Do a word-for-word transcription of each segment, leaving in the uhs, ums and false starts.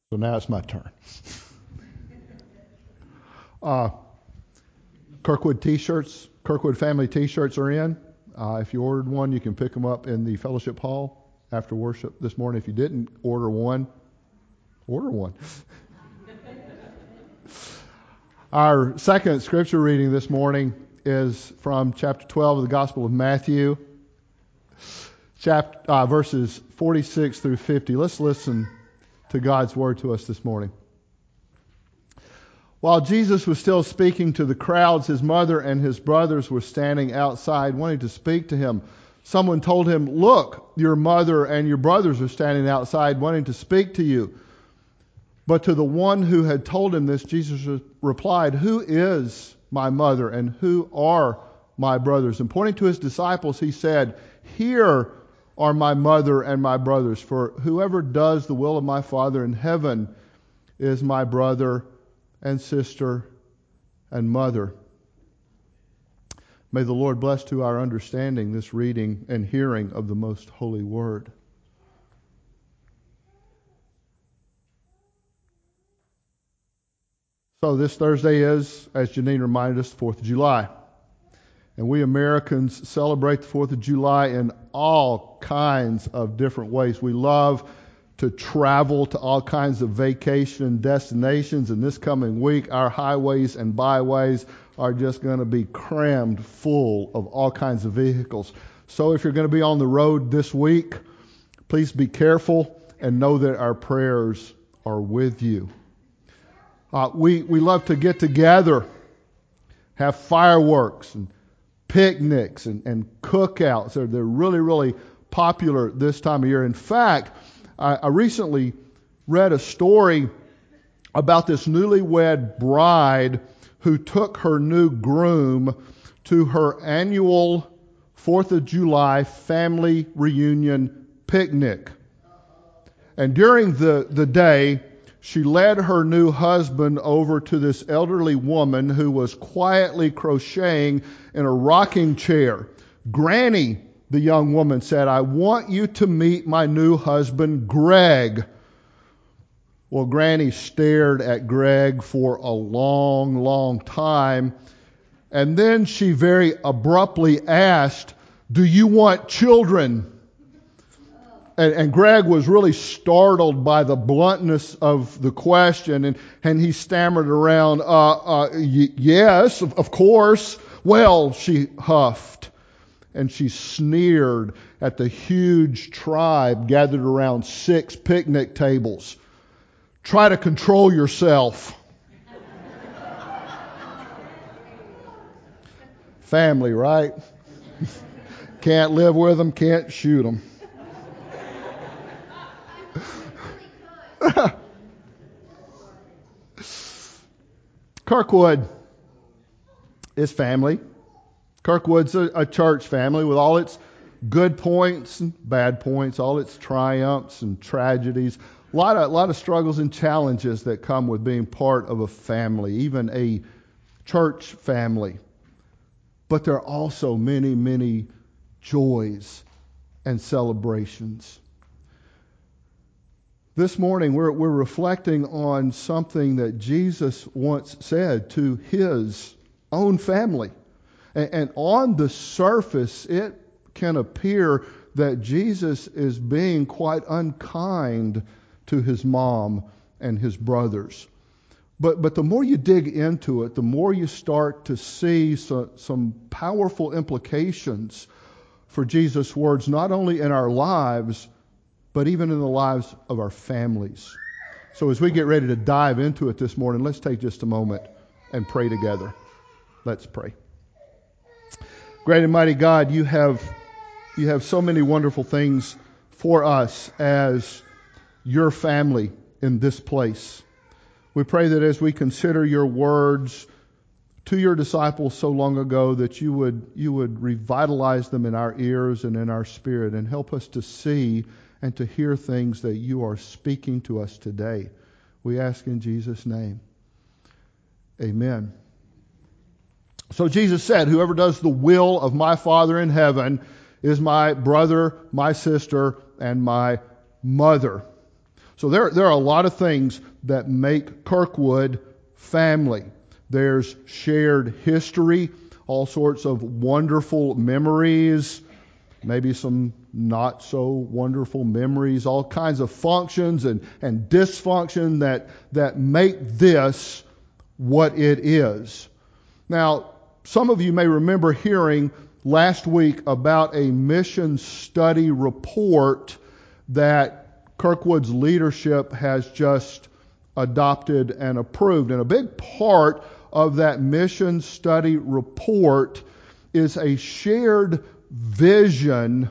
So now it's my turn. uh, Kirkwood T-shirts, Kirkwood family T-shirts are in. Uh, if you ordered one, you can pick them up in the fellowship hall after worship this morning. If you didn't order one, order one. Our second scripture reading this morning is from chapter twelve of the Gospel of Matthew, chapter, uh, verses forty-six through fifty. Let's listen to God's word to us this morning. While Jesus was still speaking to the crowds, his mother and his brothers were standing outside wanting to speak to him. Someone told him, "Look, your mother and your brothers are standing outside wanting to speak to you." But to the one who had told him this, Jesus replied, "Who is my mother and who are my brothers?" And pointing to his disciples, he said, "Here are my mother and my brothers, for whoever does the will of my Father in heaven is my brother and sister and mother." May the Lord bless to our understanding this reading and hearing of the most holy word. So this Thursday is, as Janine reminded us, the fourth of July. And we Americans celebrate the fourth of July in all kinds of different ways. We love to travel to all kinds of vacation destinations. And this coming week, our highways and byways are just going to be crammed full of all kinds of vehicles. So if you're going to be on the road this week, please be careful and know that our prayers are with you. Uh, we, we love to get together, have fireworks and picnics and, and cookouts. They're, they're really, really popular this time of year. In fact, I, I recently read a story about this newlywed bride who took her new groom to her annual fourth of July family reunion picnic. And during the, the day, she led her new husband over to this elderly woman who was quietly crocheting in a rocking chair. "Granny," the young woman said, "I want you to meet my new husband, Greg." Well, Granny stared at Greg for a long, long time. And then she very abruptly asked, "Do you want children?" And, and Greg was really startled by the bluntness of the question, and, and he stammered around, uh, uh, y- yes, of, of course. "Well," she huffed, and she sneered at the huge tribe gathered around six picnic tables. "Try to control yourself." Family, right? Can't live with them, can't shoot them. Kirkwood is family. Kirkwood's a, a church family with all its good points and bad points, all its triumphs and tragedies. A lot of, a lot of struggles and challenges that come with being part of a family, even a church family. But there are also many, many joys and celebrations. This morning, we're, we're reflecting on something that Jesus once said to his own family. And, and on the surface, it can appear that Jesus is being quite unkind to his mom and his brothers. But, but the more you dig into it, the more you start to see so, some powerful implications for Jesus' words, not only in our lives, but even in the lives of our families. So as we get ready to dive into it this morning, let's take just a moment and pray together. Let's pray. Great and mighty God, you have you have so many wonderful things for us as your family in this place. We pray that as we consider your words to your disciples so long ago, that you would you would revitalize them in our ears and in our spirit and help us to see and to hear things that you are speaking to us today. We ask in Jesus' name. Amen. So Jesus said, "Whoever does the will of my Father in heaven is my brother, my sister, and my mother." So there, there are a lot of things that make Kirkwood family. There's shared history, all sorts of wonderful memories, maybe some not so wonderful memories, all kinds of functions and, and dysfunction that, that make this what it is. Now, some of you may remember hearing last week about a mission study report that Kirkwood's leadership has just adopted and approved. And a big part of that mission study report is a shared vision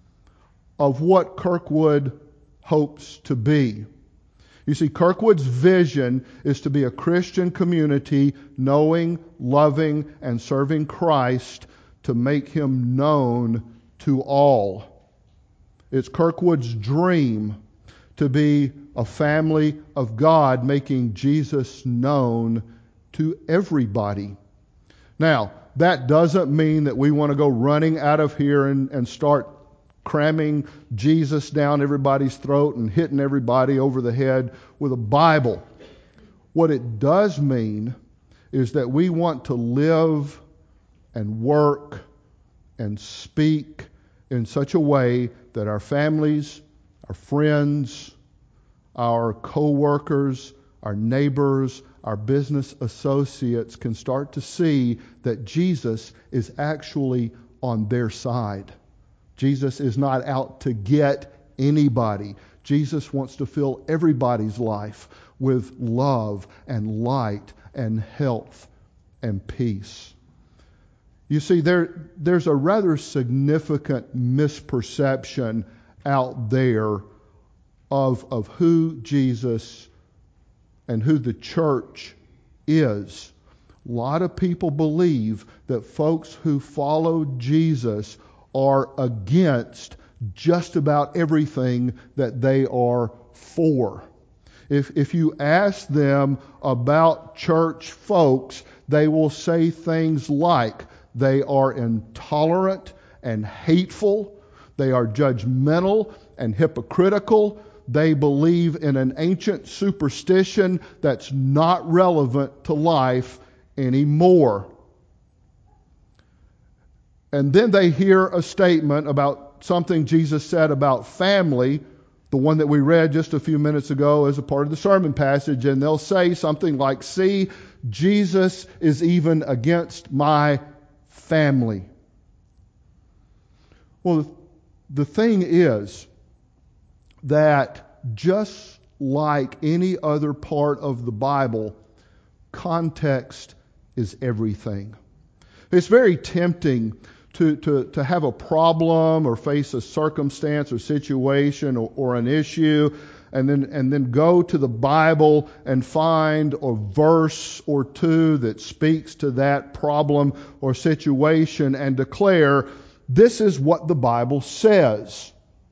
of what Kirkwood hopes to be. You see, Kirkwood's vision is to be a Christian community knowing, loving, and serving Christ to make Him known to all. It's Kirkwood's dream to be a family of God making Jesus known to everybody. Now, that doesn't mean that we want to go running out of here and, and start cramming Jesus down everybody's throat and hitting everybody over the head with a Bible. What it does mean is that we want to live and work and speak in such a way that our families, our friends, our co-workers, our neighbors, our business associates can start to see that Jesus is actually on their side. Jesus is not out to get anybody. Jesus wants to fill everybody's life with love and light and health and peace. You see, there, there's a rather significant misperception out there of, of who Jesus and who the church is. A lot of people believe that folks who follow Jesus are against just about everything that they are for. If, if you ask them about church folks, they will say things like they are intolerant and hateful, they are judgmental and hypocritical, they believe in an ancient superstition that's not relevant to life anymore. And then they hear a statement about something Jesus said about family, the one that we read just a few minutes ago as a part of the sermon passage, and they'll say something like, "See, Jesus is even against my family." Well, the thing is that just like any other part of the Bible, context is everything. It's very tempting to, to, to have a problem or face a circumstance or situation or, or an issue and then and then go to the Bible and find a verse or two that speaks to that problem or situation and declare, this is what the Bible says.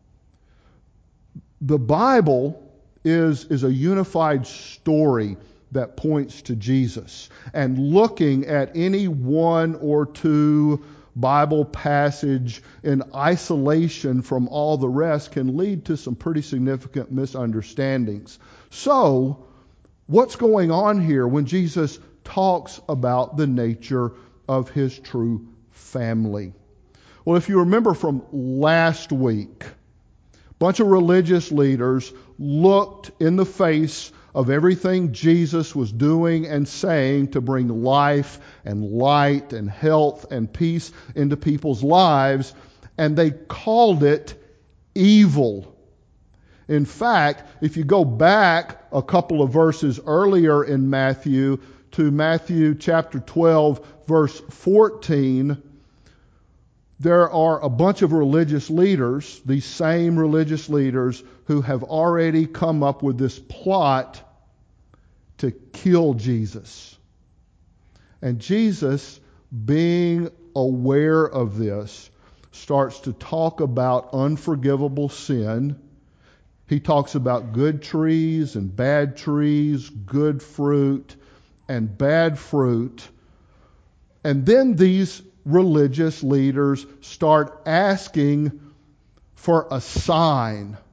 The Bible is, is a unified story that points to Jesus. And looking at any one or two Bible passage in isolation from all the rest can lead to some pretty significant misunderstandings. So, what's going on here when Jesus talks about the nature of His true family? Well, if you remember from last week, a bunch of religious leaders looked in the face of everything Jesus was doing and saying to bring life and light and health and peace into people's lives, and they called it evil. In fact, if you go back a couple of verses earlier in Matthew to Matthew chapter twelve, verse fourteen, there are a bunch of religious leaders, these same religious leaders, who have already come up with this plot to kill Jesus. And Jesus, being aware of this, starts to talk about unforgivable sin. He talks about good trees and bad trees, good fruit and bad fruit. And then these religious leaders start asking for a sign.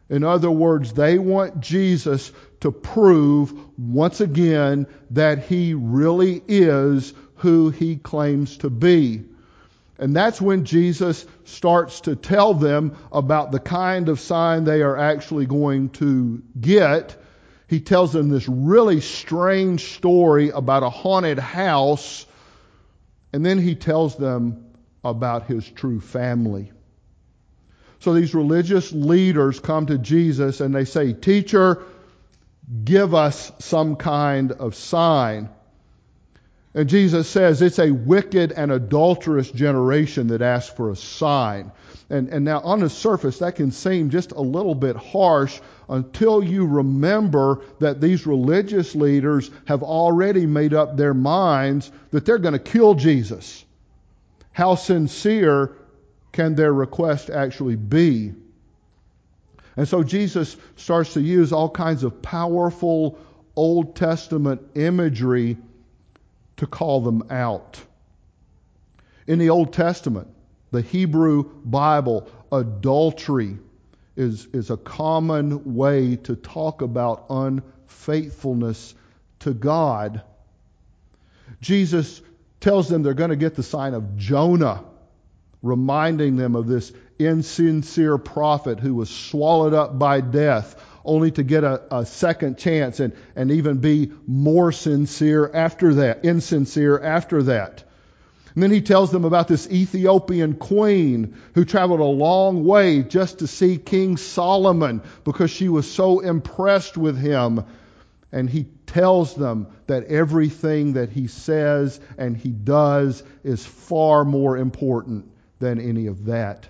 In other words, they want Jesus to prove once again that he really is who he claims to be. And that's when Jesus starts to tell them about the kind of sign they are actually going to get. He tells them this really strange story about a haunted house, and then he tells them about his true family. So these religious leaders come to Jesus and they say, "Teacher, give us some kind of sign." And Jesus says it's a wicked and adulterous generation that asks for a sign. And, and now on the surface that can seem just a little bit harsh until you remember that these religious leaders have already made up their minds that they're going to kill Jesus. How sincere can their request actually be? And so Jesus starts to use all kinds of powerful Old Testament imagery to call them out. In the Old Testament, the Hebrew Bible, adultery is, is a common way to talk about unfaithfulness to God. Jesus tells them they're going to get the sign of Jonah, reminding them of this insincere prophet who was swallowed up by death, only to get a, a second chance and, and even be more sincere after that, insincere after that. And then he tells them about this Ethiopian queen who traveled a long way just to see King Solomon because she was so impressed with him. And he tells them that everything that he says and he does is far more important than any of that.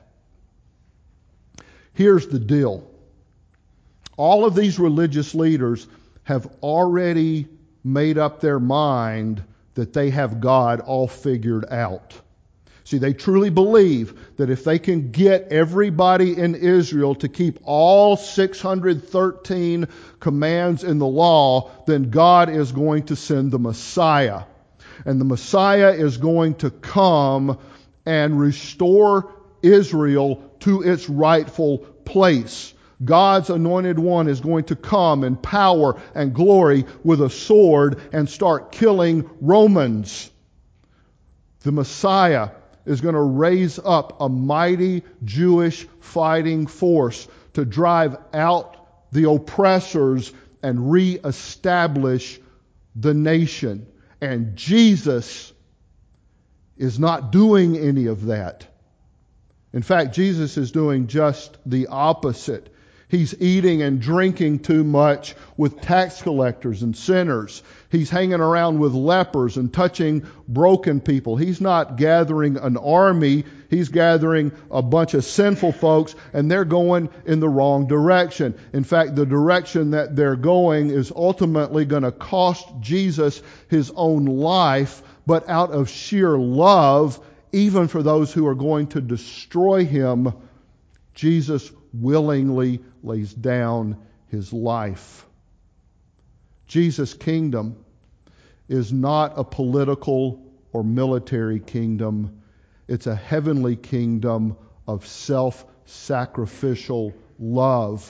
Here's the deal. All of these religious leaders have already made up their mind that they have God all figured out. See, they truly believe that if they can get everybody in Israel to keep all six hundred thirteen commands in the law, then God is going to send the Messiah. And the Messiah is going to come and restore Israel to its rightful place. God's anointed one is going to come in power and glory with a sword and start killing Romans. The Messiah is going to raise up a mighty Jewish fighting force to drive out the oppressors and reestablish the nation. And Jesus is not doing any of that. In fact, Jesus is doing just the opposite. He's eating and drinking too much with tax collectors and sinners. He's hanging around with lepers and touching broken people. He's not gathering an army. He's gathering a bunch of sinful folks, and they're going in the wrong direction. In fact, the direction that they're going is ultimately going to cost Jesus his own life, but out of sheer love, even for those who are going to destroy him, Jesus willingly lays down his life. Jesus' kingdom is not a political or military kingdom. It's a heavenly kingdom of self-sacrificial love.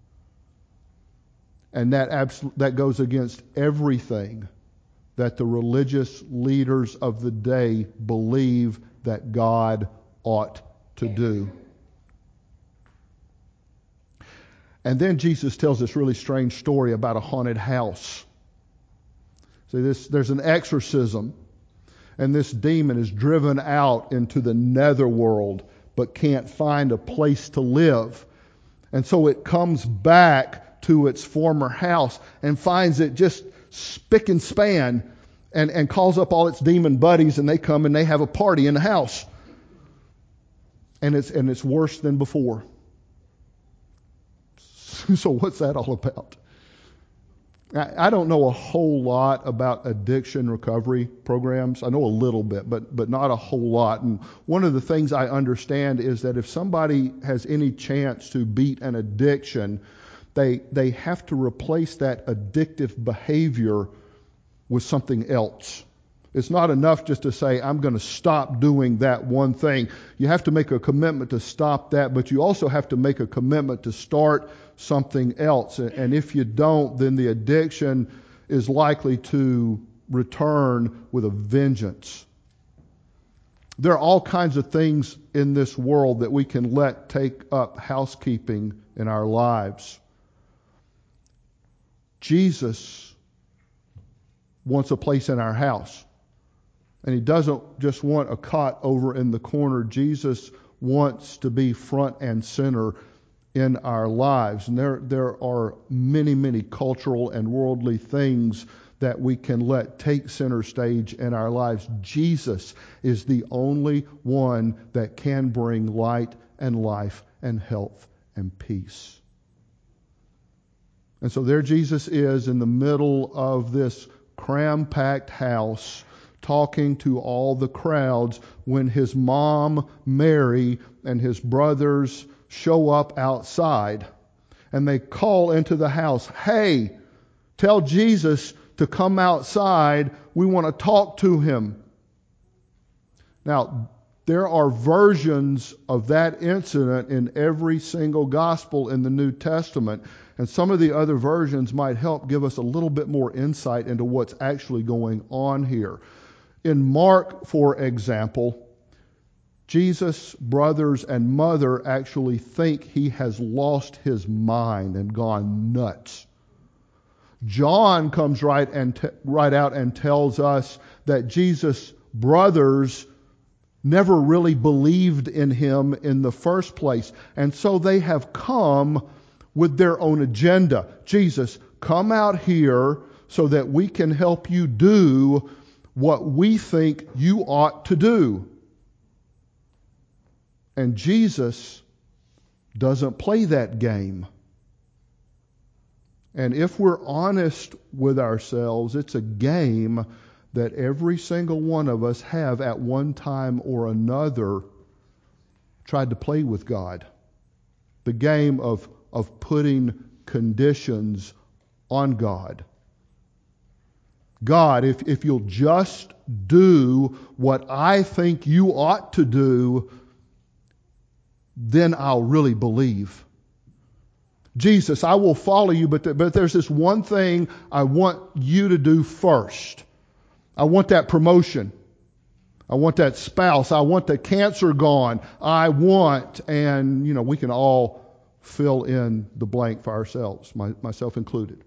And that abs- that goes against everything that the religious leaders of the day believe that God ought to do. And then Jesus tells this really strange story about a haunted house. See, this, there's an exorcism, and this demon is driven out into the netherworld, but can't find a place to live. And so it comes back to its former house and finds it just spick and span, and, and calls up all its demon buddies, and they come and they have a party in the house. And it's and it's worse than before. So what's that all about? I don't know a whole lot about addiction recovery programs. I know a little bit, but but not a whole lot. And one of the things I understand is that if somebody has any chance to beat an addiction, they they have to replace that addictive behavior with something else. It's not enough just to say, I'm going to stop doing that one thing. You have to make a commitment to stop that, but you also have to make a commitment to start something else. And if you don't, then the addiction is likely to return with a vengeance. There are all kinds of things in this world that we can let take up housekeeping in our lives. Jesus wants a place in our house. And he doesn't just want a cot over in the corner. Jesus wants to be front and center in our lives. And there, there are many, many cultural and worldly things that we can let take center stage in our lives. Jesus is the only one that can bring light and life and health and peace. And so there Jesus is in the middle of this cram-packed house, talking to all the crowds, when his mom, Mary, and his brothers show up outside. And they call into the house, "Hey, tell Jesus to come outside. We want to talk to him." Now, there are versions of that incident in every single gospel in the New Testament. And some of the other versions might help give us a little bit more insight into what's actually going on here. In Mark, for example, Jesus' brothers and mother actually think he has lost his mind and gone nuts. John comes right and t- right out and tells us that Jesus' brothers never really believed in him in the first place. And so they have come with their own agenda. Jesus, come out here so that we can help you do what we think you ought to do. And Jesus doesn't play that game. And if we're honest with ourselves, it's a game that every single one of us have at one time or another tried to play with God. The game of, of putting conditions on God. God, if, if you'll just do what I think you ought to do, then I'll really believe. Jesus, I will follow you, but, th- but there's this one thing I want you to do first. I want that promotion. I want that spouse. I want the cancer gone. I want, and, you know, we can all fill in the blank for ourselves, my, myself included.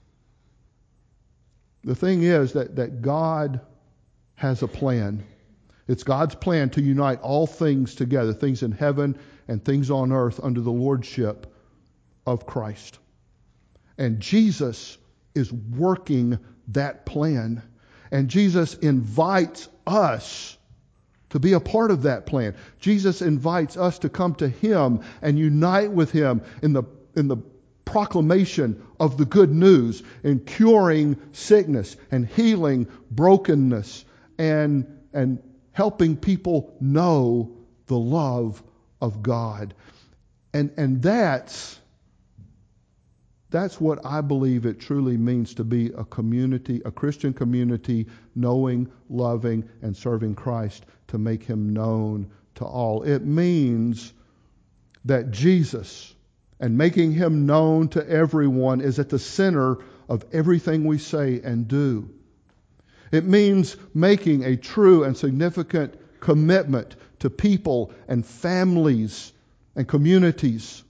The thing is that, that God has a plan. It's God's plan to unite all things together, things in heaven and things on earth under the lordship of Christ. And Jesus is working that plan. And Jesus invites us to be a part of that plan. Jesus invites us to come to Him and unite with Him in the in the proclamation of the good news, in curing sickness and healing brokenness and and helping people know the love of God. And and that's That's what I believe it truly means to be a community, a Christian community, knowing, loving, and serving Christ to make Him known to all. It means that Jesus and making Him known to everyone is at the center of everything we say and do. It means making a true and significant commitment to people and families and communities.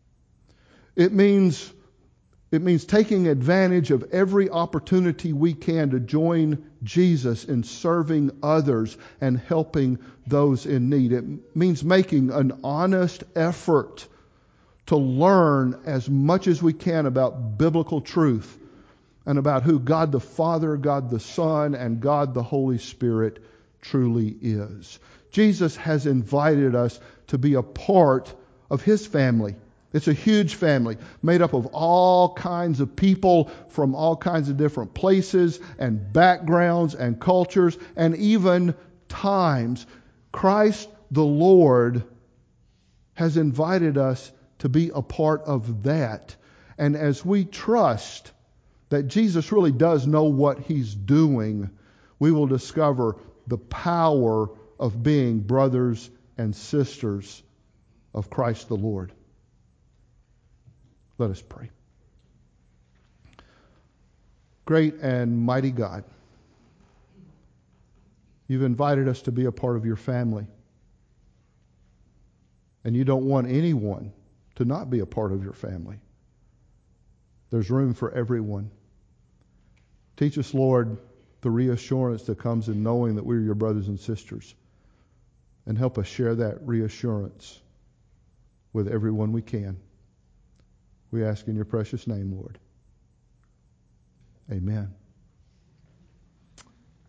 It means It means taking advantage of every opportunity we can to join Jesus in serving others and helping those in need. It means making an honest effort to learn as much as we can about biblical truth and about who God the Father, God the Son, and God the Holy Spirit truly is. Jesus has invited us to be a part of His family. It's a huge family made up of all kinds of people from all kinds of different places and backgrounds and cultures and even times. Christ the Lord has invited us to be a part of that. And as we trust that Jesus really does know what He's doing, we will discover the power of being brothers and sisters of Christ the Lord. Let us pray. Great and mighty God, you've invited us to be a part of your family. And you don't want anyone to not be a part of your family. There's room for everyone. Teach us, Lord, the reassurance that comes in knowing that we're your brothers and sisters. And help us share that reassurance with everyone we can. We ask in your precious name, Lord. Amen.